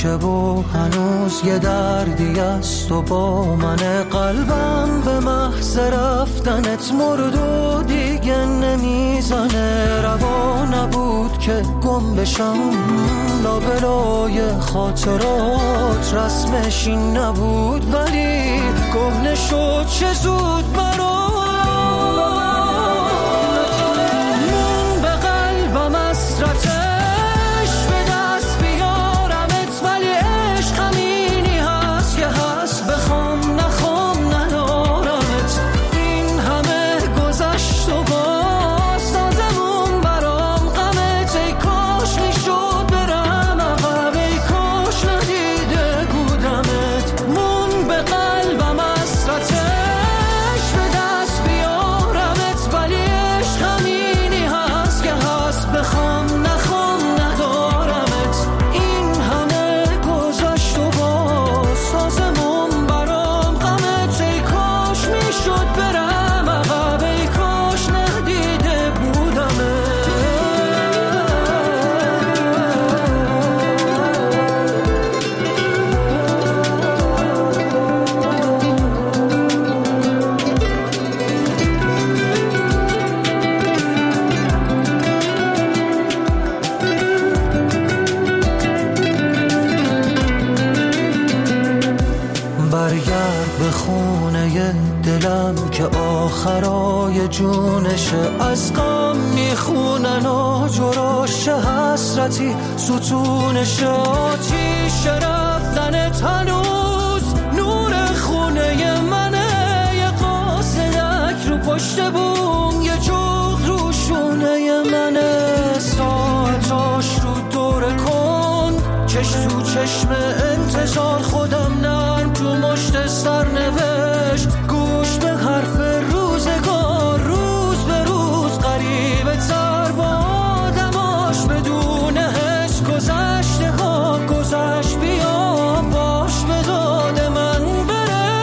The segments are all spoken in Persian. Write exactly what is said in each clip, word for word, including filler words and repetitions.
که و هنوز یه دردی است و با من قلبم به محض رفتنت مرد و دیگه نمیزنه. روا نبود که گم بشم لابلای خاطرات، رسمش این نبود ولی کهنه شد چه زود برام. من به قلبم حسرتش به دست بیارمت، ولی عشق همینی هست که هست، بخوام نخوام ندارمت. این همه گذشت و باز تازمون برام غمت. ای کاش میشد برم عقب، ای کاش ندیده بودمت. من به قلبم حسرتش به دست بیارمت، ولی عشق همینی هست که هست، بخوام نخوام ندارمت. این همه گذشت و باز تازمون برام غمت. ای کاش میشد برم عقب، ای کاش ندیده بودمت. برگرد به خونه دلم که آخرای جونشه، از غم میخونن و جراش حسرتی ستونشه. آتیش رفتنت هنوز نور خونه منه، یه قاصدک رو پشت بوم، یه جغد رو شونه منه. ساعتاش رو دور کن، چشم تو چشم انتظار، خودم نرم تو مشت سرنوشت، گوش به حرف روزگار. روز به روز غریبه تر با آدماش، بدون حس گذشته ها گذشت. بیا باش به داد من بره.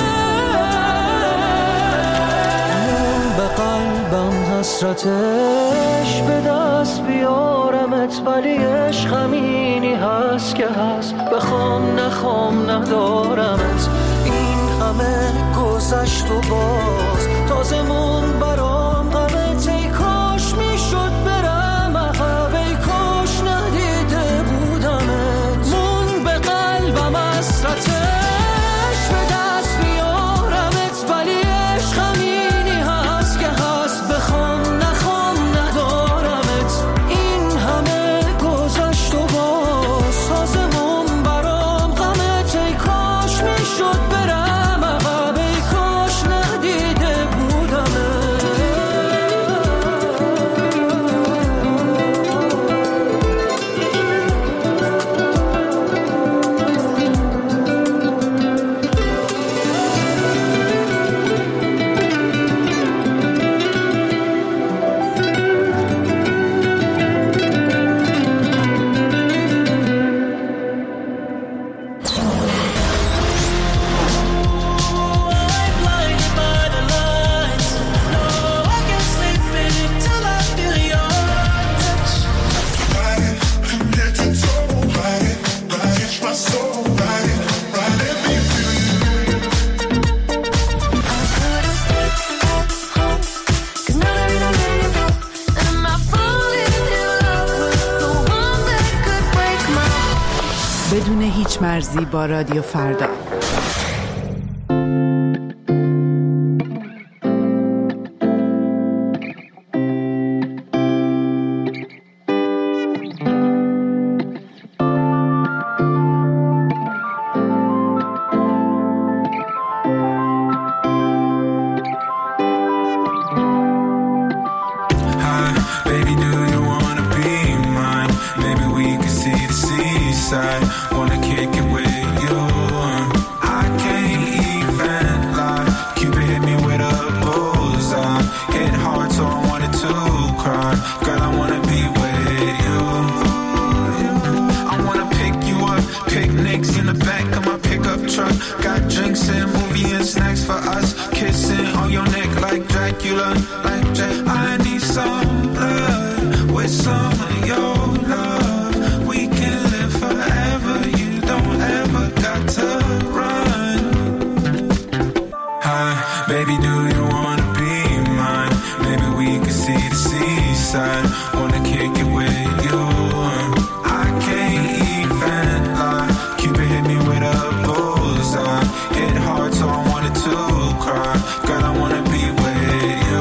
من به قلبم حسرتش به دست بیارمت، ولی عشق همینی هست که هست، بخوام نخوام ندارمت. این همه گذشت و باز تازمون برام غمت. ای کاش میشد برم عقب، ای کاش ندیده بودمت. من به قلبم حسرتش به دست بیارمت، ولی عشق همینی هست که هست، بخوام نخوام ندارمت. این همه گذشت و باز تازمون برام غمت. ای کاش میشد برم عقب، ای کاش ندیده بودمت. بدون هیچ مرزی با رادیو فردا. Wanna kick it with you. I can't even lie. Cupid hit me with a bullseye. Hit hard so I wanted to cry. Girl, I wanna be with you. I wanna pick you up. Picnics in the back of my pickup truck. Got drinks and movie and snacks for us. Kissing on your neck like Dracula. Like Jack. I need some blood with some of your love. We can live forever, you seaside. Wanna kick it with you. I can't even lie. Cupid hit me with a bullseye. Hit hard so I wanted to cry. Girl, I wanna be with you.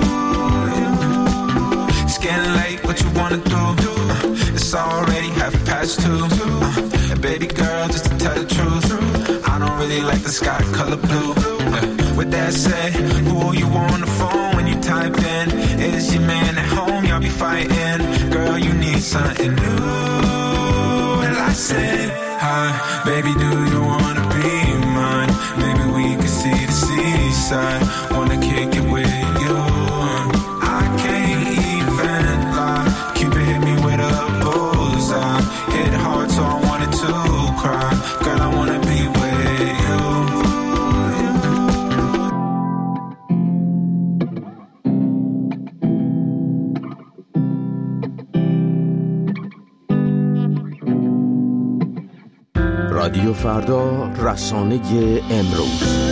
It's getting late, what you wanna do? Uh, it's already half past two. Uh, and baby girl, just to tell the truth, I don't really like the sky color blue. Uh, with that said, who are you on the phone when you type in? Is your man at home? Y'all be fighting. Girl, you need something new. And I said, hi, baby, do you wanna be mine? Maybe we can see the seaside. Wanna kick it with you. I can't even lie. Cupid hit me with a bullseye. Hit hard so I wanted to cry. Girl, I wanna be with you. رادیو فردا، رسانه امروز.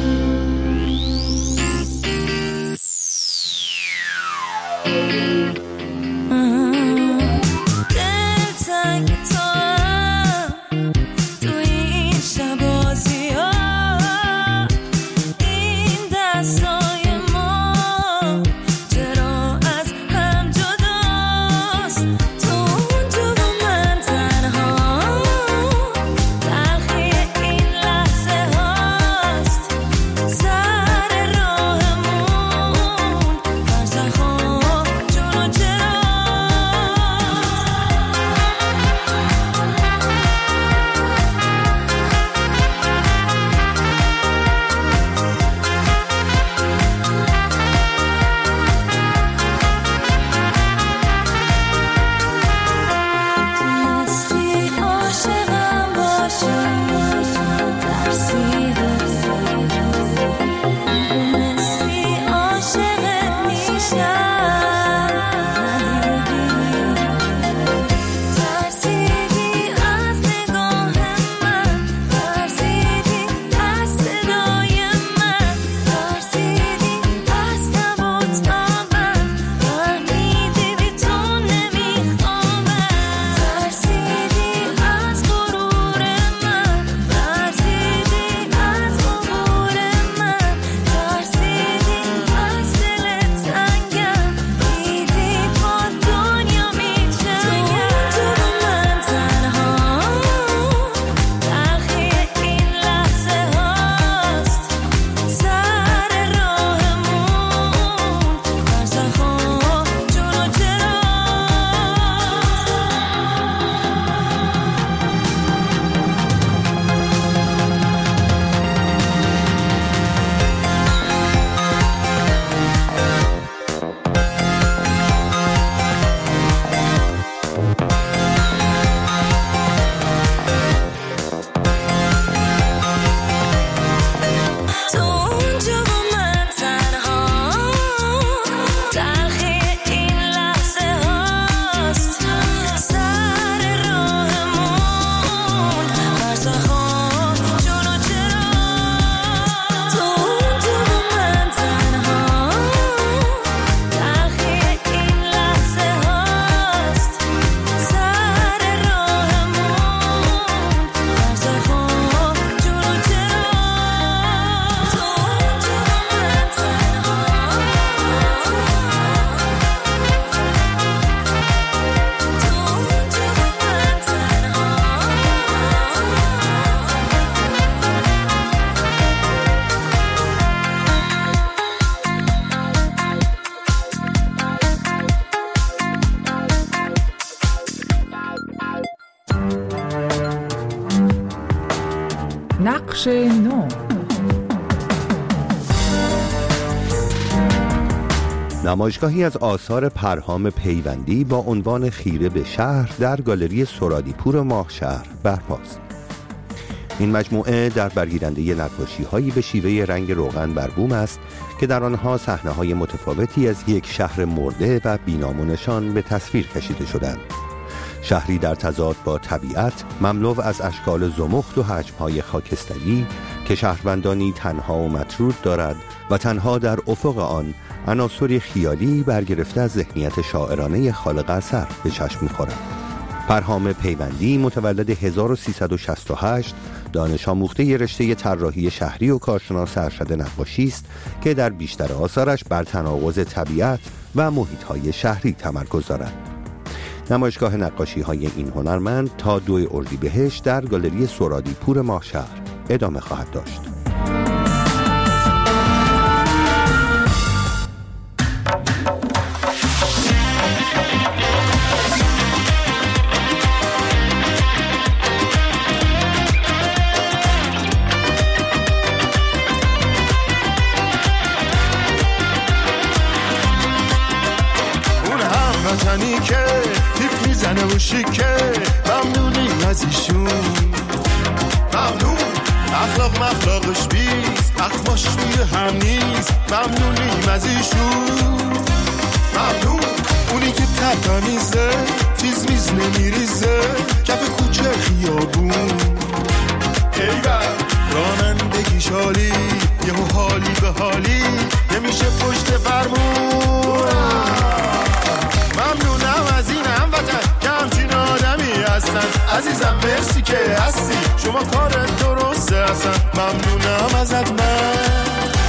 نقش نو. نمایشگاهی از آثار پرهام پیوندی با عنوان خیره به شهر در گالری سرادیپور ماهشهر برپاست. این مجموعه در برگیرنده نقاشی‌هایی به شیوه رنگ روغن بر بوم است که در آنها صحنه‌های متفاوتی از یک شهر مرده و بی‌نام به تصویر کشیده شدند. شهری در تضاد با طبیعت، مملو از اشکال زمخت و حجم‌های خاکستری که شهروندانی تنها و مطرود دارد و تنها در افق آن عناصری خیالی برگرفته از ذهنیت شاعرانه خالق اثر به چشم می‌خورد. پرهام پیوندی متولد هزار و سیصد و شصت و هشت دانش آموخته رشته طراحی شهری و کارشناس ارشد نقاشی است که در بیشتر آثارش بر تناقض طبیعت و محیط‌های شهری تمرکز دارد. نمایشگاه نقاشی‌های این هنرمند تا دو اردیبهشت در گالری سورادی پور ماهشهر ادامه خواهد داشت. وطنی که تیپ میزنه و شیکه ممنونیم از ایشون، ممنون اخلاق مخلاقش بیست اخماش توی هم نیست، ممنونیم از ایشون، ممنون اونی که تمیزه چیز میز نمیریزه کف کوچه خیابون، ایوه رانندگی شالی یهو حالی به حالی نمیشه پشت فرمون، ممنونم از این هموطن که همچین آدمی هستن، عزیزم مرسی که هستی شما کارت درسته هستن، ممنونم ازت من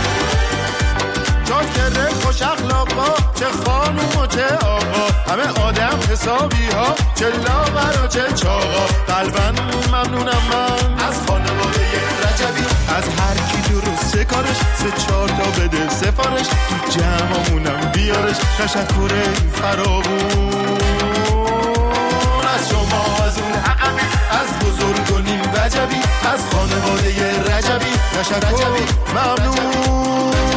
جاکره خوش اخلاقا چه خانوم و چه آقا همه آدم حسابی ها چه لاغر و چه چاقا، قلبن ممنونم من از خانواده رجبی از هر کی درسته کارش سه چهار تا بده سفارش تو جمعمونم بیارش تشکر فراوون از شما از اون حقبی از بزرگ و نیم وجبی از خانواده رجبی تشکر ممنون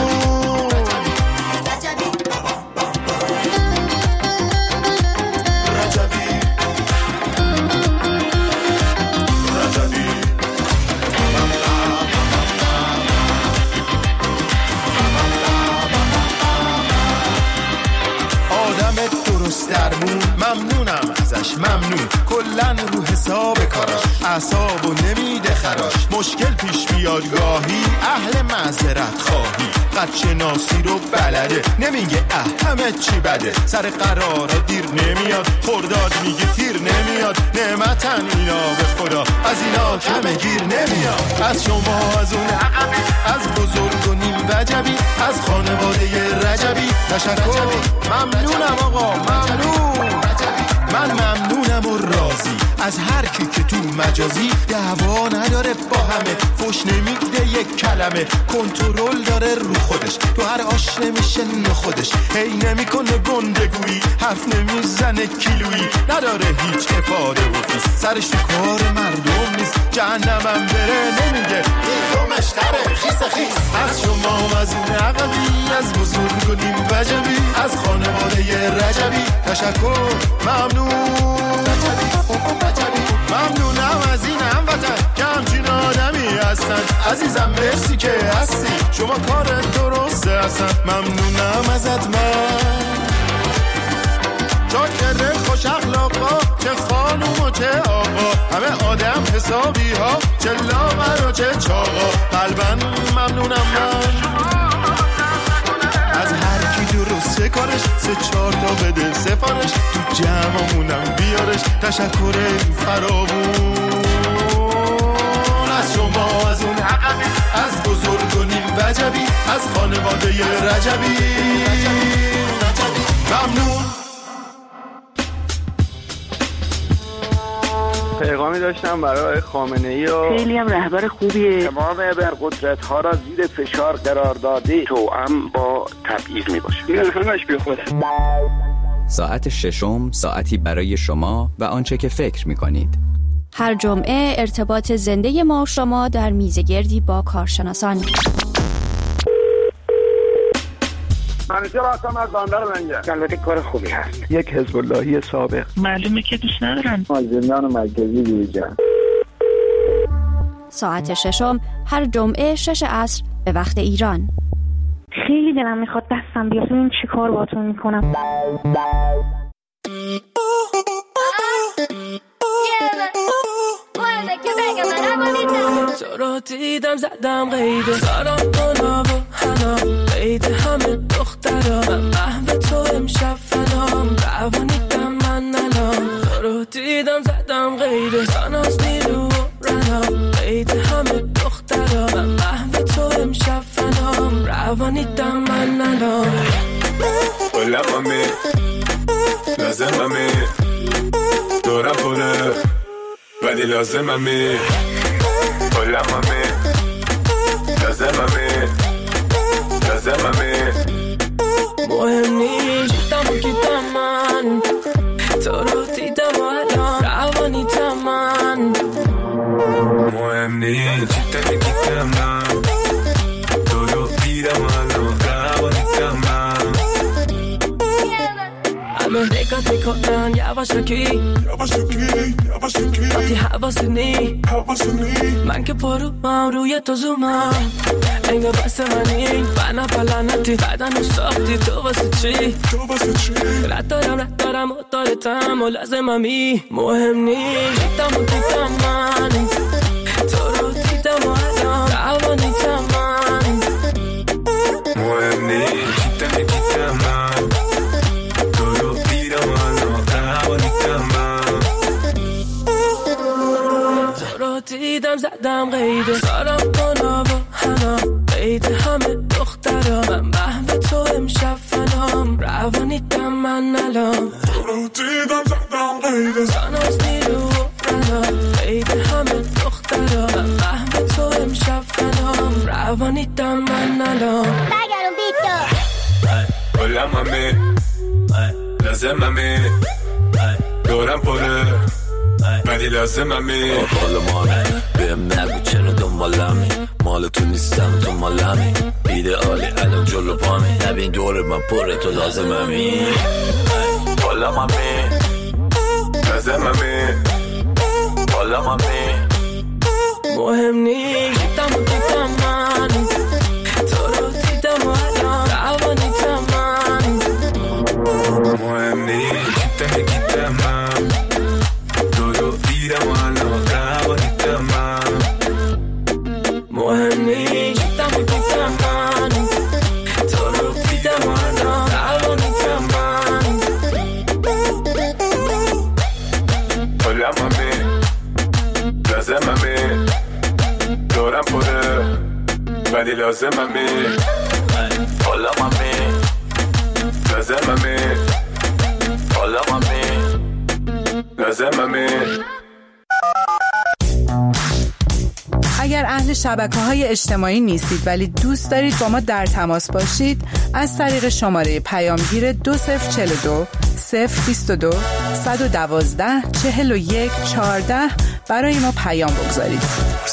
درمون ممنونم ازش ممنون کلن رو حساب کاراش اعصاب و نمیده خراش مشکل پیش بیاد گاهی اهل معذرت خواهی قد شناسی رو بلده نمیگه اه همه چی بده سر قرارا دیر نمیاد خرداد میگه تیر نمیاد نعمتن اینا به خدا از اینا کم گیر نمیاد از شما از اون عقبی از بزرگ و نیم وجبی از خانواده رجبی تشکر ممنونم آقا ممنون من ممنونم و راضی از هر کی که تو مجازی دعوا نداره با همه فوش نمیده یک کلمه کنترل داره رو خودش تو هر آش نمیشه نخودش هی نمیکنه گندگویی حرف نمیزنه کیلویی نداره هیچ افاده و فیس سرش تو کار مردم نیست جهنمم بره نمیگه خیزمش تره خیس خیس از شما از اون عقبی از بزرگ و نیم وجبی از خانواده رجبی تشکر ممنون ممنونم از این هموطن که همچین آدمی هستن عزیزم مرسی که هستی شما کارت درسته هستن ممنونم ازت من جاکره خوش اخلاقا چه خانوم و چه آقا همه آدم حسابی ها چه لاغر و چه چاقا قلبن ممنونم من از هر کی درسته کارش سه چهار تا بده سفارش تو جمعمونم بیارش تشکر فراوون از شما از اون عقبی از بزرگ و نیم وجبی از خانواده رجبی ممنون پیغامی داشتم برای خامنه‌ای و خیلی هم رهبر خوبیه تمام ابرقدرت ها را زیر فشار قرار داده توأم با تبعیض میباشه این همش بیخوده. ساعت ششم ساعتی برای شما و آنچه که فکر میکنید. هر جمعه ارتباط زنده ما شما در میزگردی با کارشناسان. همیشه راستم از باندار منگه البته کار خوبی هست. یک حزب اللهی سابق معلومه که دوست ندارن از زندان مرکزی بیرون. ساعت ششم هر جمعه شش عصر به وقت ایران. خیلی دلم میخواد دستم بیاد ببین چی کار باهاتون میکنم. تو رو دیدم زدم قیده سرم کنم و حنا قیده همه دختر دخترا، من محو تو امشب فنام، روانیتم من الان، تو رو دیدم زدم غیره، ساناز نیرو رنام، قید همه دخترا، من محو تو امشب فنام، روانیتم من الان. قلممه لازممه دورم پره ولی لازممه، قلممه لازممه لازممه، مهم نیست جیتم و گیتم من، تو رو دیدم و الان روانیتم من، مهم نیست جیتم و گیتم من، تو رو دیدم و الان روانیتم من. همه نگات میکنن یواشکی یواشکی یواشکی، وقتی حواسونی حواسونی، من که پرو من روی تو زومم، انگار بس منی بنا پلنتی بدن رو ساختی، تو واسه چی تو واسه چی، رد دارم رد دارم و دارتم و لازممی، مهم نیست جیتم و گیتم من، تو رو دیدم و الان روانیتم من، مهم نیست جیتم و گیتم من، تو رو دیدم و الان روانیتم من، تو رو دیدم زدم غیده، سارم کنا و حنا، قید همه دخترا، من محو تو امشب فنام، روانیتم من الان، تو رو دیدم زدم غیده، ساناز نیرو رنا، قید همه دخترا، من محو تو امشب فنام، روانیتم من الان. برگردون بیت قلممه لازممه دورم پره ولی لازممه، حال مانه بهم نگو چرا دنبالمی، مال تو نیستم تو مالمی، ایده عالی الان جلو پامی، نبین دور من پره تو لازممی، قلممه لازممه قلممه، مهم نیست جیتم و گیتم من، تو رو دیدم و الان روانیتم من، مهم نیست جیتم و گیتم من، تو رو دیدم و الان روانیتم من، مهم نیست جیتم و گیتم من، تو رو دیدم و الان روانیتم من، قلممه لازممه دورم پره ولی لازممه، قلممه لازممه قلممه لازممه. اگر اهل شبکه‌های اجتماعی نیستید ولی دوست دارید با ما در تماس باشید، از طریق شماره پیامگیر دو صفر چهل و دو صفر بیست و دو صد و دوازده چهل و یک چهارده برای ما پیام بگذارید.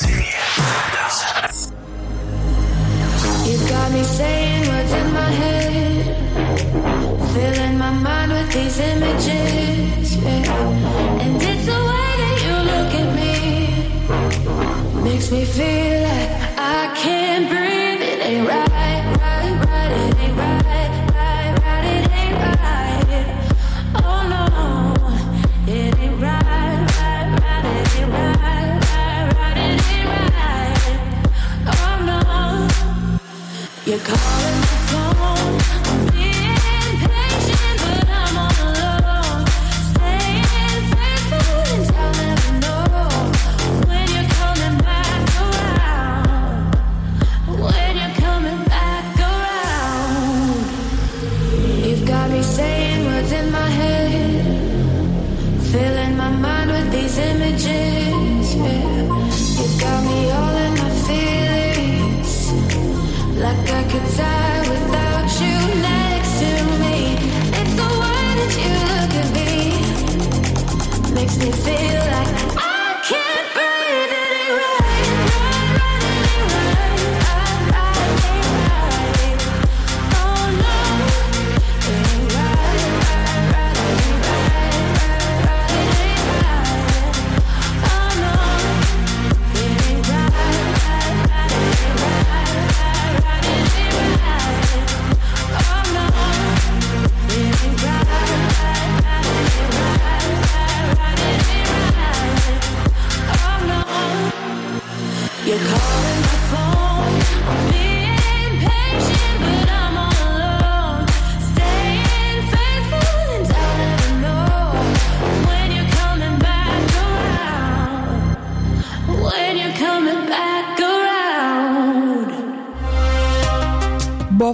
You got me saying what's in my head, filling my mind with these images, yeah. And it's the way that you look at me, makes me feel like I can't breathe. It ain't right, right, right, it ain't right, right, right, it ain't right. Oh no, it ain't right, right, right, it ain't right, right, right, it ain't right. Oh no, you're calling my phone, I'm being patient, but I'm all alone. Staying faithful until I never know when you're coming back around.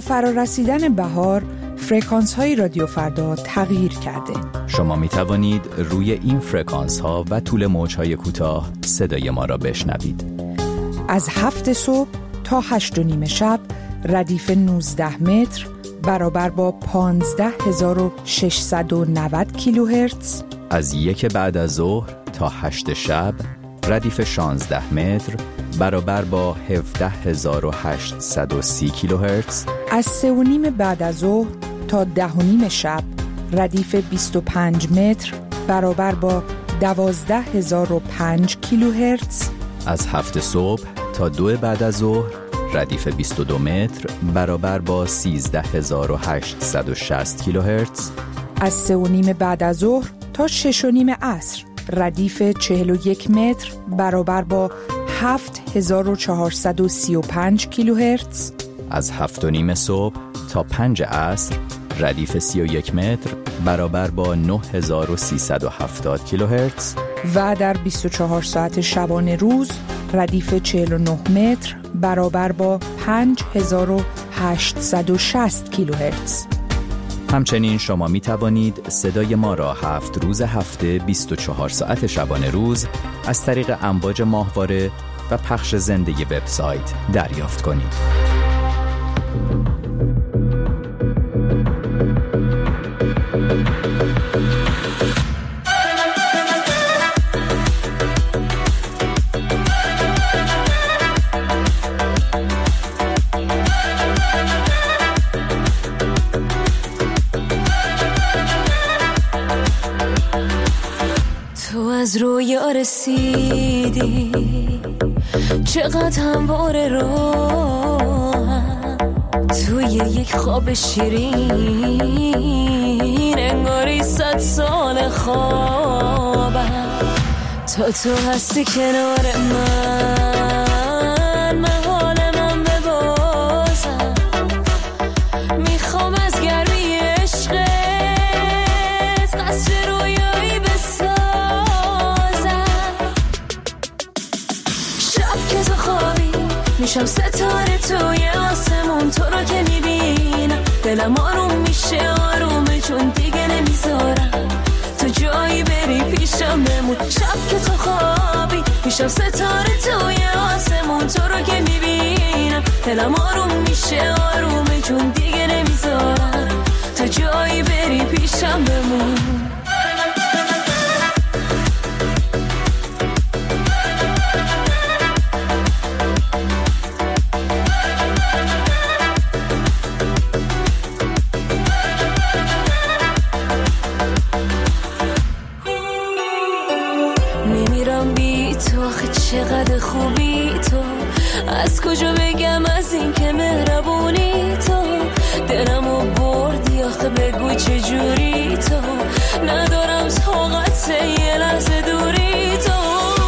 فرارسیدن بهار فرکانس های رادیو فردا تغییر کرده. شما می توانید روی این فرکانس ها و طول موج های کوتاه صدای ما را بشنوید. از هفت صبح تا هشت و نیم شب ردیف نوزده متر برابر با پانزده هزار و ششصد و نود کیلوهرتز. از یک بعد از ظهر تا هشت شب ردیف شانزده متر برابر با هفده هزار و هشتصد و سی کیلوهرتز. از سه و نیم بعد از ظهر تا ده و نیم شب ردیف بیست و پنج متر برابر با دوازده هزار و پنج کیلوهرتز. از هفت صبح تا دو بعد از ظهر ردیف بیست و دو متر برابر با سیزده هزار و هشتصد و شصت کیلوهرتز. از سه و نیم بعد از ظهر تا شش و نیم عصر ردیف چهل و یک متر برابر با هفت هزار و چهارصد و سی و پنج کیلوهرتز. از هفت و نیم صبح تا پنج عصر ردیف سی و یک متر برابر با نه هزار و سیصد و هفتاد کیلوهرتز. و در بیست و چهار ساعت شبانه روز ردیف چهل و نه متر برابر با پنج هزار و هشتصد و شصت کیلوهرتز. همچنین شما می توانید صدای ما را هفت روز هفته بیست و چهار ساعت شبانه روز از طریق امواج ماهواره و پخش زنده وبسایت دریافت کنید. از رویا رسیدی چقدر همواره راهم توی یک خواب شیرین انگاری صد سال خوابم تا تو هستی کنار من من حال من ببازم میخوام از گرمی عشقت قصر رویایی بسازم میشم ستاره توی آسمون تو رو که میبینم دلم آروم میشه آرومه چون دیگه نمیذارم تو جایی بری پیشم بمون شب که تو خوابی میشم ستاره توی آسمون تو رو که میبینم دلم آروم میشه آرومه چون دیگه نمیذارم تو جایی بری پیشم بمون. چقدر خوبی تو از کجا بگم از این که مهربونی تو دلمو بردی آخه بگو چجوری تو ندارم طاقت یه لحظه دوری تو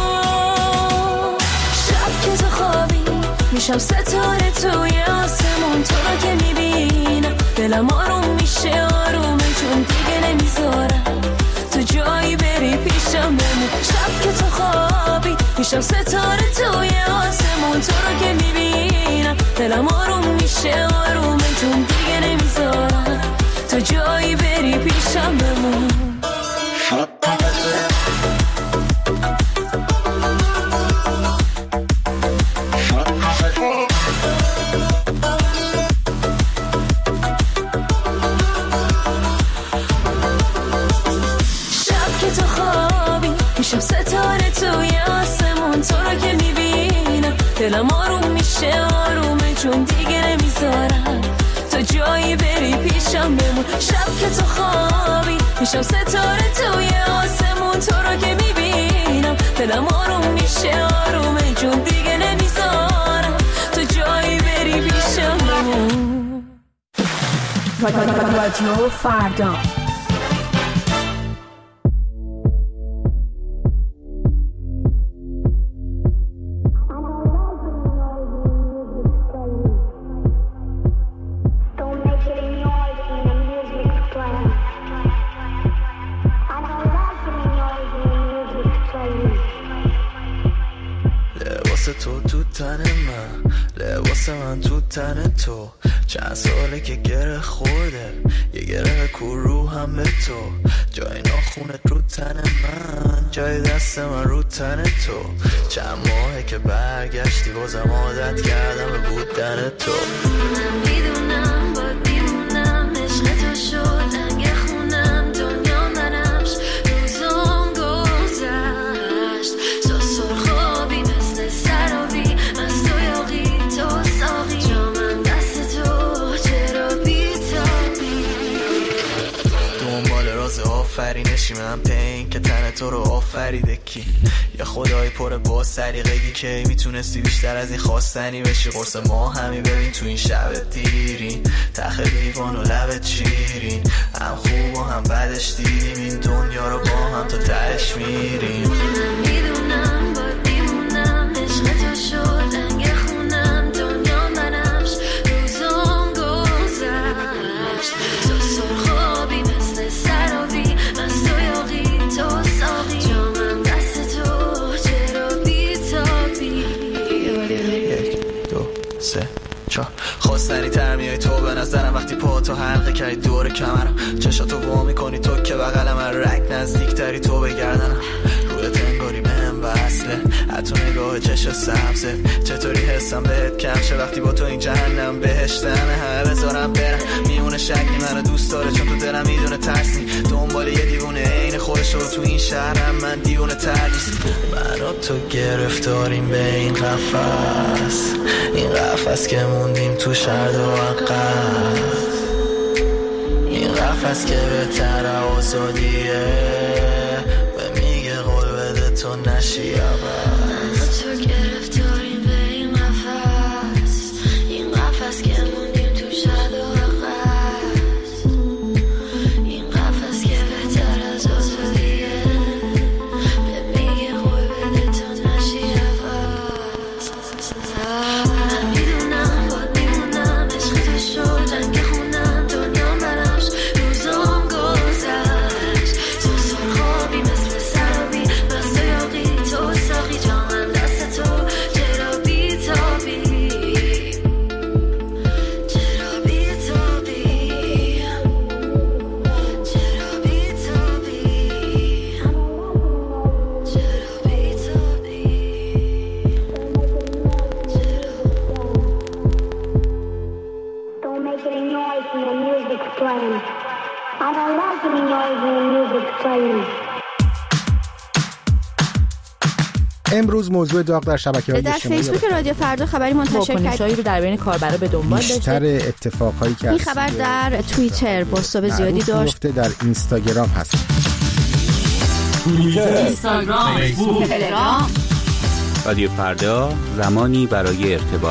شب که تو خوابی میشم ستاره توی آسمون تو رو که میبینم دلم آروم میشه آرومه چون دیگه نمیذارم تو جایی بری پیشم بمون شب که تو خوابی میشم ستاره توی آسمون تو رو که میبینم دلم آروم میشه آرومه چون دیگه نمیذارم تو جایی بری پیشم بمون. میشم ستاره توی آسمون تو رو که میبینم دلم آروم میشه آرومه چون دیگه نمیذارم تو جایی بری پیشم بمون شب که تو خوابی میشم ستاره توی آسمون تو رو که میبینم دلم آروم میشه آرومه چون دیگه نمیذارم تو جایی بری پیشم بمون. رادیو فردا تو تو تن من، لباس من تو تن تو. چند ساله که گره خورده، یه گره کور رو هم به تو. جای ناخونت رو تن من، جای دست من رو تن تو. چند ماهه که برگشتی بازم عادت کردم به بودن تو. من میدونم با دیوونم عشق تو شد لنگ خونم، دنیا منمش روزام گذشت. تو سرخابی مثل سرابی، از تو یاقی تو ساقی، جامم دست تو چرا بیتابی. دنبال راز آفرینشی من پین که تن تو رو آفریده کی. یه خدای پر با سریقگی که میتونستی بیشتر از این خواستنی بشی. قرص ما همی ببین تو این شب دیرین، تخ لیوان و لبت شیرین. هم خوب و هم بدش دیدیم این دنیا رو با هم تا تهش میریم. من میدونم با دیوونم عشق تو شد لنگ خونم، دنیا منمش روزام گذشت. تو سرخابی مثل سرابی، از تو یاقی تو ساقی، جامم دست تو چرا بیتابی. یک دو سه چهار. خواستنی تر میای تو به نظرم وقتی پا تو حلقه کردی دور کمرم. چشاتو وا میکنی تو که بغلم، رک نزدیک تری تو بگردنم. روی انگاری بهم وصله، حتی نگاه چش سبزه. چطوری حسم بهت کم شه وقتی با تو این جهنم بهشتمه. همه بذارم برم میمونه شکی منو دوست داره، چون تو دلم میدونه ترسی. دنبال یه دیوونه عین خودش رو تو این شهرم، من دیوونه تردیست. من و تو گرفتاریم به این قفس، این قفس که موندیم تو شرد و عقب. این قفس که بهتر آزادیه، به میگه قول بده تو نشی عوض. تو گرفتاریم به این قفس، این قفس که موندیم تو شد و عقص. این قفس که بهتر از آزادیه، به میگه قول بده تو نشی عوض. من میدونم با دیوونم عشق تو شد لنگ خونم، دنیا منمش روزام گذشت. تو سرخابی مثل سرابی، از تو یاقی تو ساقی، جامم دست تو چرا بیتابی. چرا بیتابی، چرا بیتابی، چرا بیتابی. Don't make any noise when the music's playing. I don't like any noise when the music's playing. امروز موضوع داغ در شبکه‌های در اجتماعی فیسبوک رادیو فردا خبری منتشر کرد. واکنش‌هایی رو در بین کاربرا به دنبال داشته. بیشتر اتفاقهایی که این خبر در توییتر بازتاب زیادی داشت. در اینستاگرام هست. توییتر، اینستاگرام، فیسبوک، تلگرام. رادیو فردا، زمانی برای ارتباط.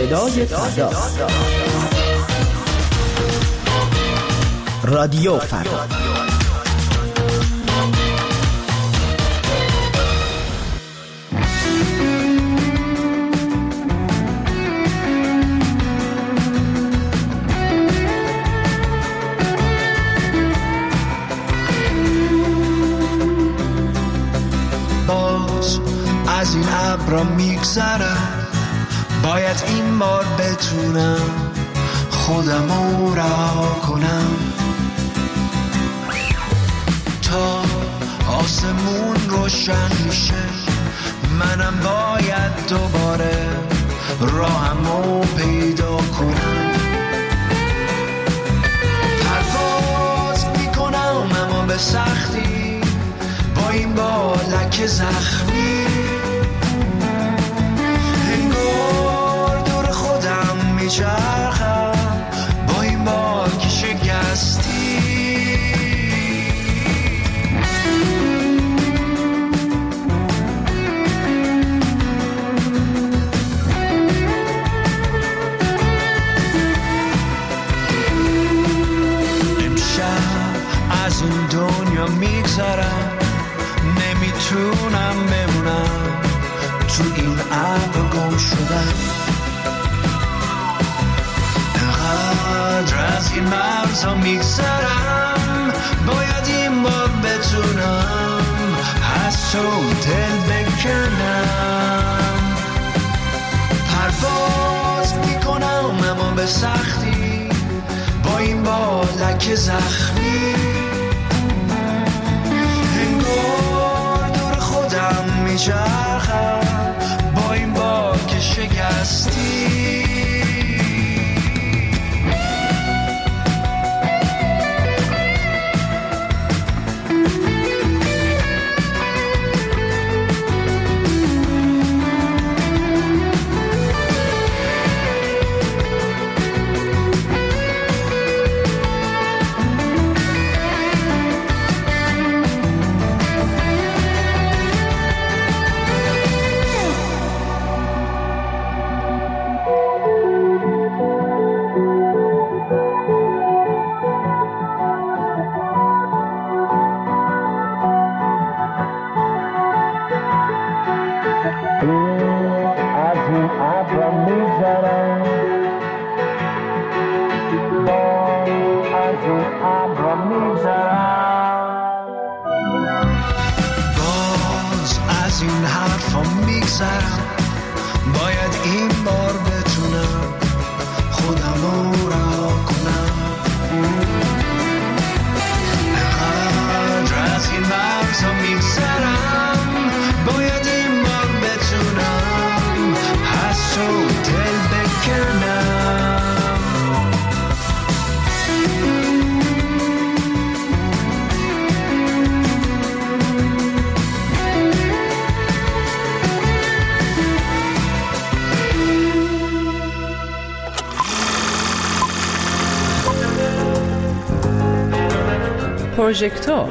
صدای فردا. رادیو فردا. از این ابرا میگذرم، باید این بار بتونم خودمو رها کنم تا آسمون روشن میشه. منم باید دوباره راهمو پیدا کنم. پرواز میکنم اما به سختی، با این بالک زخمی انگار دور خودم میچرخم، با این باک شکستی. امشب از این دنیا میگذرم، نمیتونم بمونم تو این ابر گم شدم. انقدر از این مرزا میگذرم، باید این بار بتونم از تو دل بکنم. پرواز میکنم اما به سختی، با این بالک زخمی میچرخم، با این باک شکستی. باید این بار بتونم خودمو رها کنم. انقدر از این مرزا میگذرم، باید این بار بتونم از تو دل بکنم. پروژکتور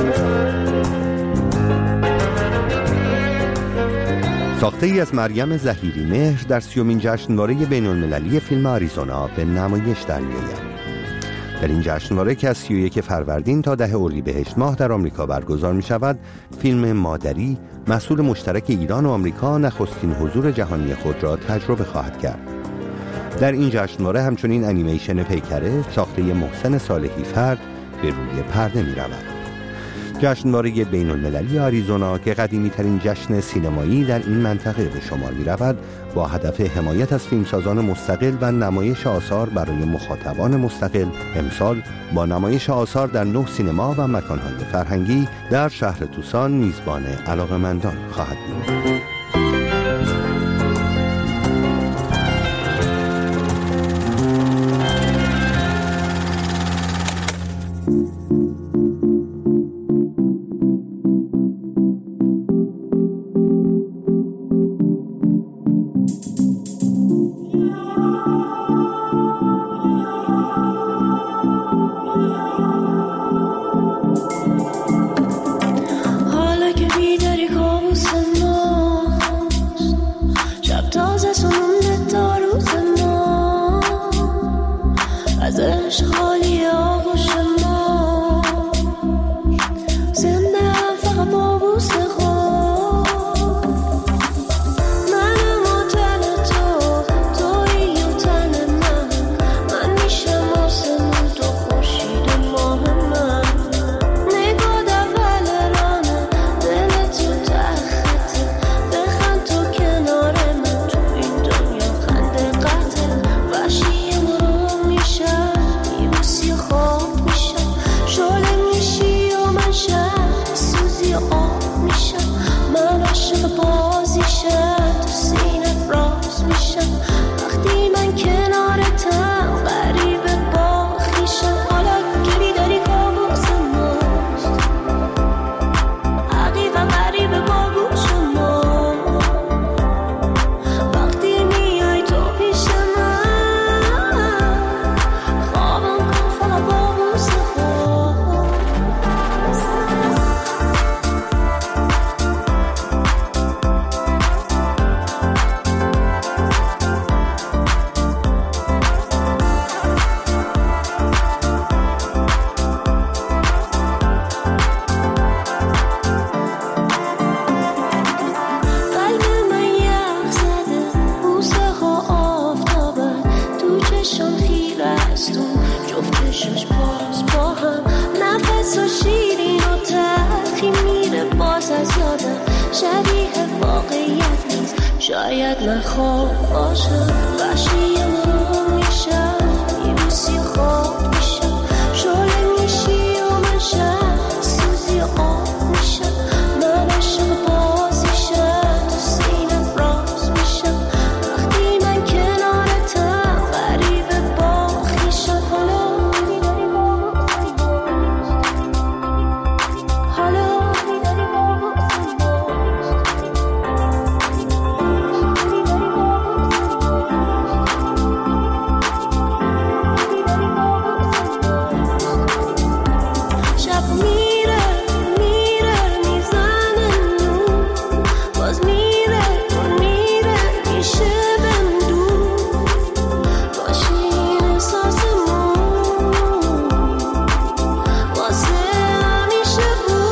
ساخته ای از مریم ظهیری مهر در سیومین جشنواره بین المللی فیلم آریزونا به نمایش در می‌آید. در این جشنواره که از سی و یک فروردین تا ده اردیبهشت ماه در آمریکا برگزار می شود، فیلم مادری محصول مشترک ایران و آمریکا نخستین حضور جهانی خود را تجربه خواهد کرد. در این جشنواره همچنین انیمیشن پیکره ساخته محسن صالحی فرد به روی پرده می رود. جشنواره بین المللی آریزونا که قدیمی ترین جشن سینمایی در این منطقه به شمار می رود، با هدف حمایت از فیلمسازان مستقل و نمایش آثار برای مخاطبان مستقل، امسال با نمایش آثار در نه سینما و مکانهای فرهنگی در شهر توسان میزبان علاقه‌مندان خواهد بود. حالا که بیداری کابوس ما شاید من خواب باشم وحشی مون میشم میبوسی خواب میشم شعله میشی و من شب سوزی آب میشم من عشق باز میشم تو سینم راز میشم وقتی من کنارتم غریب با خویشم حالا میداری با حالا میداری با شب میره میره میزنه نور باز میره اون میره میشه بندور باشین احساسمون واسه همیشه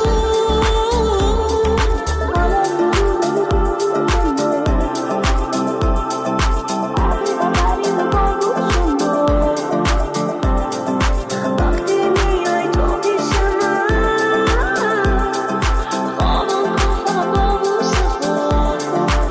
وقتی میای تو پیش من خوابم کن فقط با بوسه خود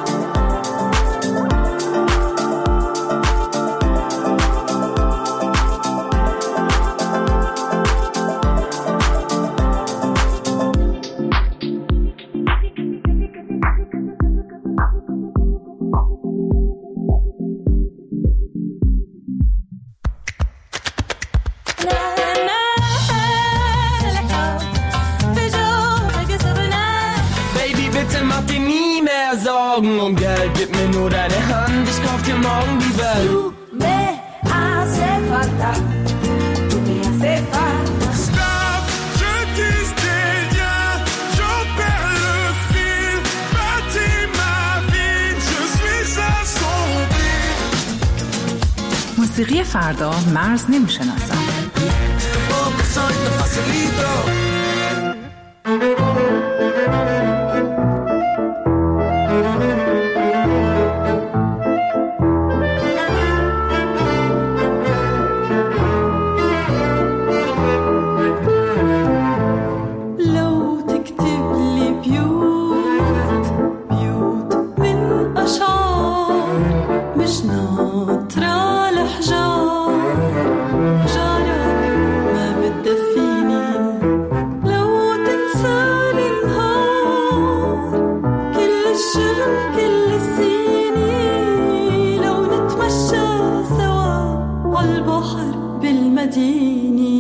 Baby, bitte mach dir nie mehr Sorgen um Geld. Gib mir nur deine Hand, ich kauf dir morgen die Welt. me hace falta tú me hace falta Stop, je tisse des liens, j'en perds le fil. Bâtis ma vie, je suis à son pied. موسیقی فردا مرز نمیشناسد. Porque soy tan facilito. لو تكتب لي بيوت بيوت من أشعار مش ناطرة الأحجار جارك ما بتدفيني لو تنساني النهار كل الشغل كل السنين لو نتمشى سوا عالبحر بالمدينة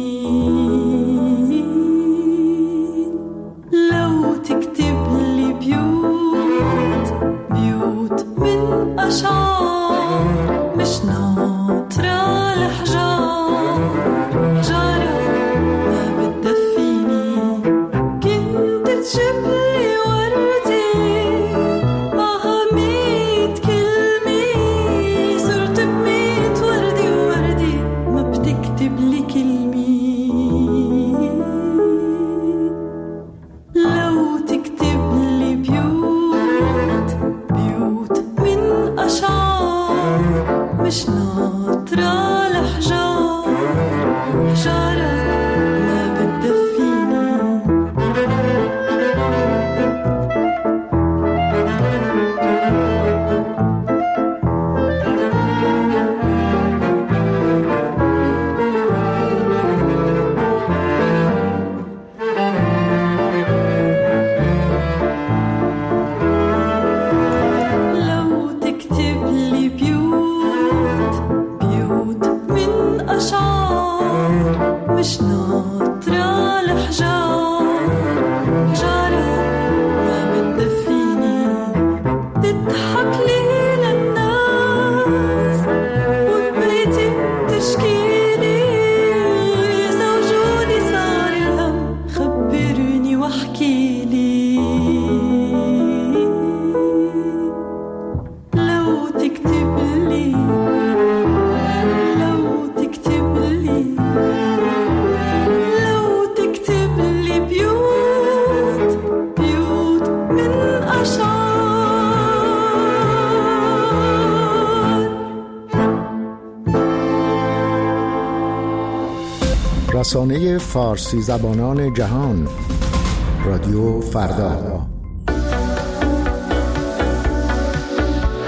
لو تكتب لي بيوت بيوت من أشعار مش ناطرة الأحجار جارك ما بتدفيني كنت تجيب لي وردي معها ميت كلمة صرت بميت وردي ووردي ما بتكتب لي كلمة لو تكتب لي بيوت بيوت من أشعار مش ناطرة الأحجار حجارك ما بتدفيني لو تكتب لي بيوت بيوت من أشعار مش ناطرة الأحجار حجارك ما بتدفيني تضحك لي للناس وبيتي بتشكيلي إذا وجودي صار الهم خبرني واحكيلي لو تكتب لي لو تكتب لي لو تكتب لي بيوت بيوت من أشعار رسانه فارسی زبانان جهان رادیو فردا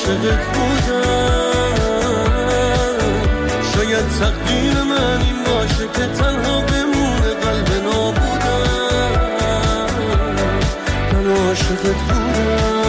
عاشقت بودم. شاید تقدیر من این باشه که تنها بمونه قلب نابودم. من عاشقت بودم.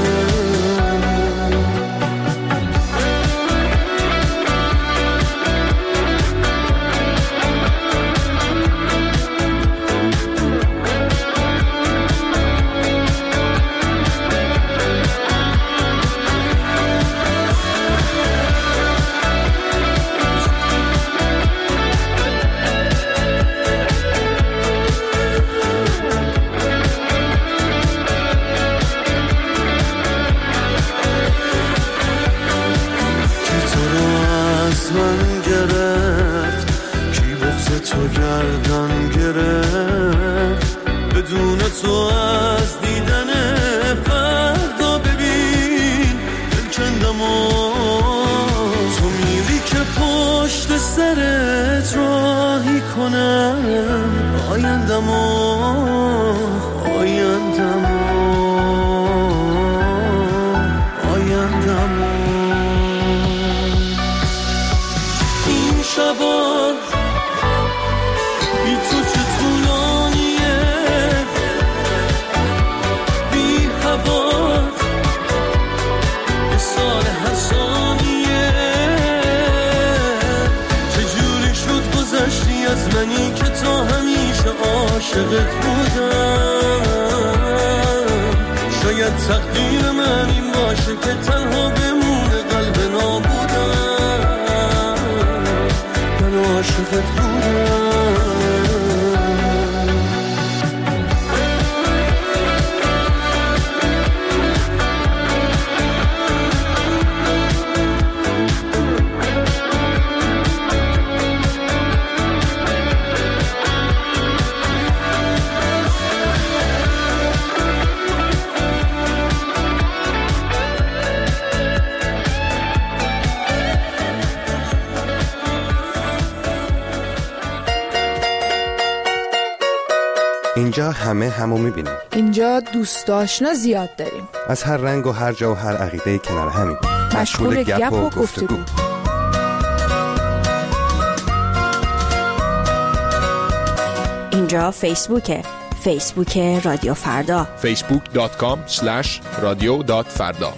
تو گردن گرفت بدون تو از دیدن فردا ببین دلکندم و تو میری که پشت سرت راهی کنم آیندم و آیندم و آیندم و این شبا بی تو چه طولانیه بی هوات به سال هر ثانیه چجوری شد گذشتی از منی که تا همیشه عاشقت بودم. شاید تقدیر من این باشه که تنها بمونه قلب نابودم. من عاشقت بودم. اینجا همه همو میبینیم. اینجا دوست آشنا زیاد داریم. از هر رنگ و هر جا و هر عقیده کنار همین. مشغول گپ و گفتگو. اینجا فیسبوکه. فیسبوک رادیو فردا. فیسبوک دات کام اسلش رادیو دات فردا.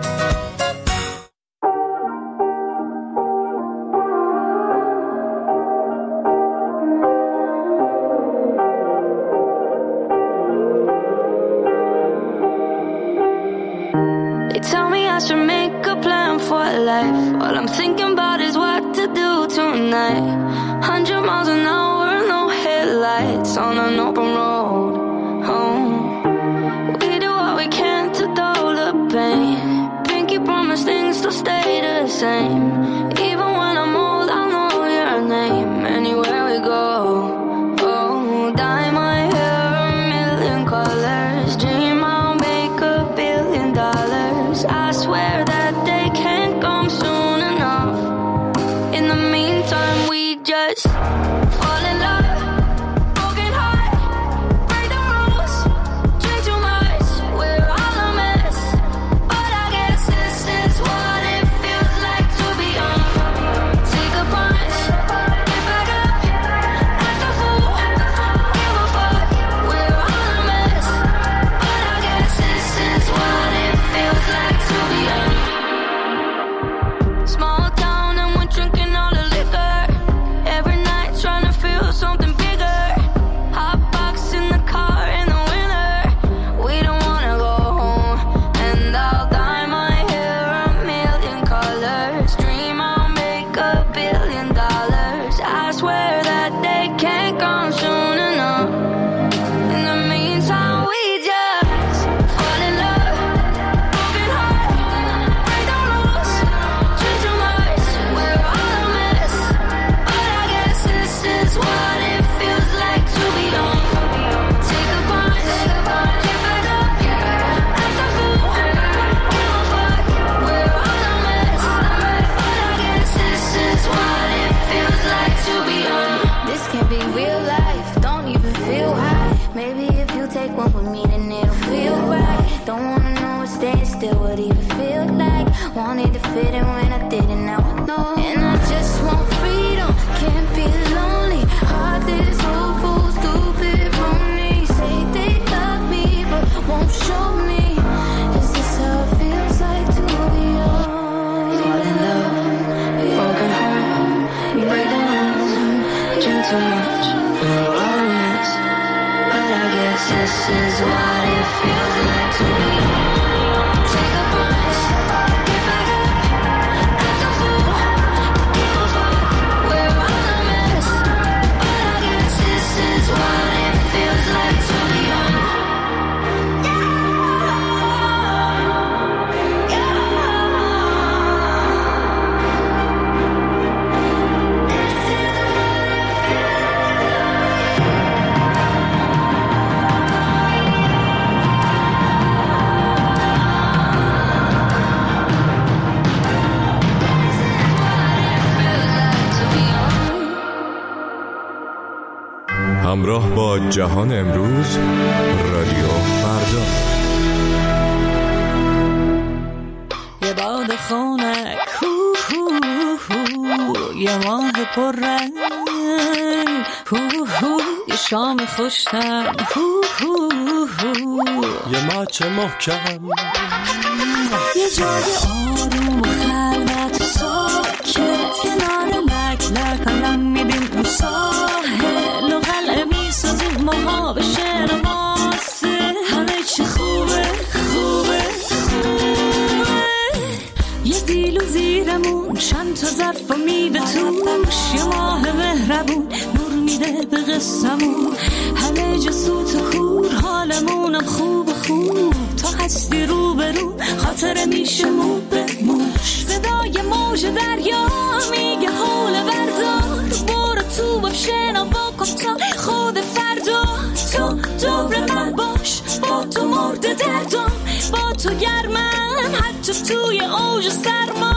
All I'm thinking about is what to do tonight. Hundred miles an hour, no headlights on an open road. Oh, we do what we can to dull the pain. Pinky promise things to stay the same. Even when I'm old, I'll know your name anywhere we go. Oh, dye my hair a million colors. Dream I'll make a billion dollars. I swear that they can't come soon enough. In the meantime, we just fall in love, broken heart, break the rules, drink too much, we're all a mess. But I guess this is what it feels like to be young. Take a punch, get back up, act a fool, give a fuck, we're all a mess. But I guess this is what it feels like to be young. Small town and we're drinking all the liquor. Every night try too much. We're honest, but I guess this is what it feels like to be. Take a breath, get back up, act a fool, give a fuck. We're all a mess, but I guess this is what it feels like to be on. همراه با جهان امروز، رادیو فردا. یه باد خنک، یه ماه پررنگ، یه شام خوشتر، یه ماچ محکم، یه جای آروم و خلوت ساکت، کنار لک لک علم میدیم اون ساحل و قلعه میسازیم ماها به شعر و ماسه. همه چی خوبه خوبه خوبه، یه زیل و زیرمون چند تا ظرف و میوه توش، یه ماه مهربون نور میده به قصمون. همه جا سوت و کور، حالمونم خوب خوب، تا هستی رو به رو خاطره میشه مو به موش. صدای موج دریا میگه حول بردار، برو تو باب شنا بکن تا خود فردا. تو دور من باش، با تو مرد دردم، با تو گرمم حتی توی اوج سرما.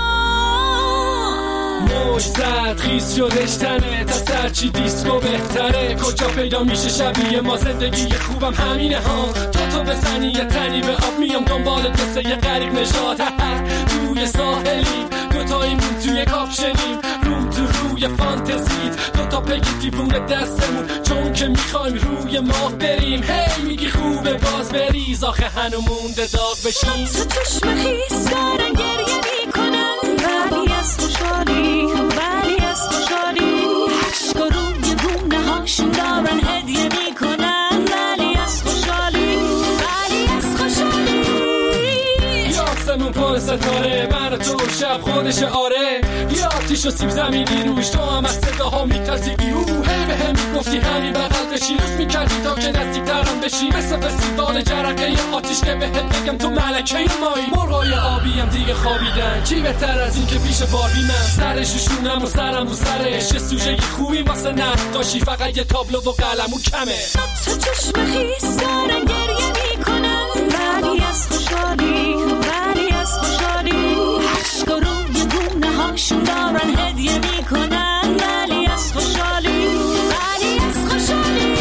موج زد خیز شدش تنه، تا سرچی دیسکو بهتره. کجا پیدا میشه شبیه ما، زندگی خوبم همینه ها. تو تو بزنی یه تنی به آب، میام دنبال دوسته یه غریب نشاد. توی ساحلیم دوتاییمون توی کاپشنیم، روم تو روی فانتزیت، دوتا پگی دیوونه دستمون، چون که میخوایم روی ماه بریم. هی میگی خوبه باز بریز، آخه هنو مونده داغ بشیم. تو چشم خیس دارن گریه میکنن، ولی از خوشحالی، ولی از خوشحالی. عشق و روی گونه هاشون دارن هدیه میکنن، ولی از خوشحالی، ولی از خوشحالی. یاسمون پر ستاره، من و تو شب خودش آره. یا آتیش و سیب زمینی روش، تو هم از صداها میترسی بیو. هی به هم میگفتی همین بغل بشی، لوس میکردی تا که نزدیک ترم بشی. مثل فستیوال جرقه ی آتیش که بهت بگم تو ملکه مایی. مرغای آبی هم دیگه خوابیدن، چی بهتر از این که پیش باربی من سرش شونم و سرم و سرش. یه سوژه خوبی واسه نقاشی، فقط یه تابلو و قلمو کمه. تو چشم خیس دارن گریه میکنن، ولی از خوشحالی، ولی از خوشحالی. عشق و روی گونه هاشون دارن هدیه میکنن، ولی از خوشحالی، ولی از خوشحالی.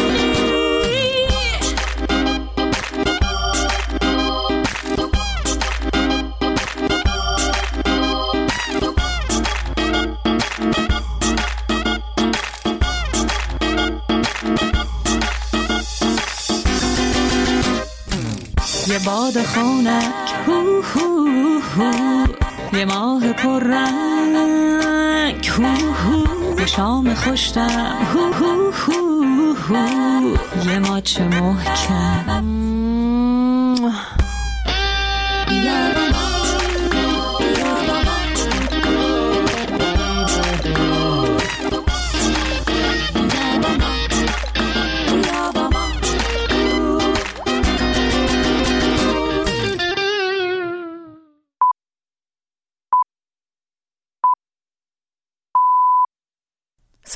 یه باد خنک، هو هو هو، یه ماه پررنگ، هو هو، یه شام خوشتر، هو هو هو هو، یه ماچ محکم،